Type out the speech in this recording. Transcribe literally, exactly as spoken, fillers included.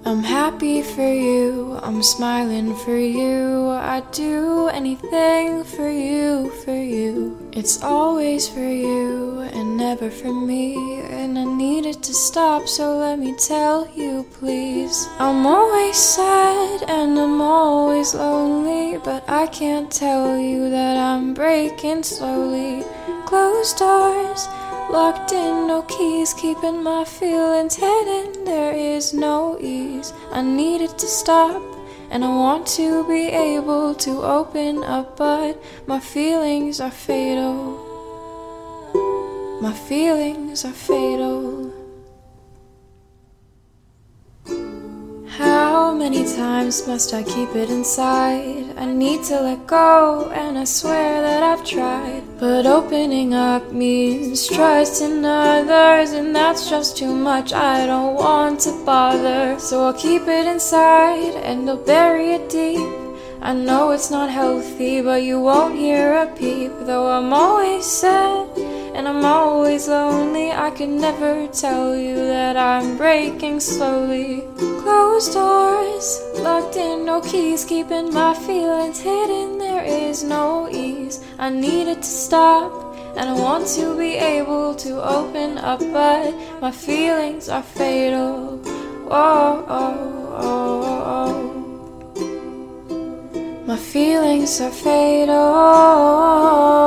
I'm happy for you, I'm smiling for you. I'd do anything for you, for you. It's always for you and never for me. And I need it to stop, so let me tell you, please. I'm always sad and I'm always lonely, but I can't tell you that I'm breaking slowly. Closed doors, locked in, no keys, keeping my feelings hidden. There is no ease. I need it to stop, and I want to be able to open up, but my feelings are fatal. My feelings are fatal. How many times must I keep it inside? I need to let go, and I swear that I've tried. But opening up means trusting others, and that's just too much. I don't want to bother, so I'll keep it inside and I'll bury it deep. I know it's not healthy, but you won't hear a peep. Though I'm always sad and I'm always lonely, I can never tell you that I'm breaking slowly. Closed doors, locked in, no keys, keeping my feelings hidden. There is no ease. I need it to stop, and I want to be able to open up, but my feelings are fatal. Whoa, oh, oh, oh. My feelings are fatal.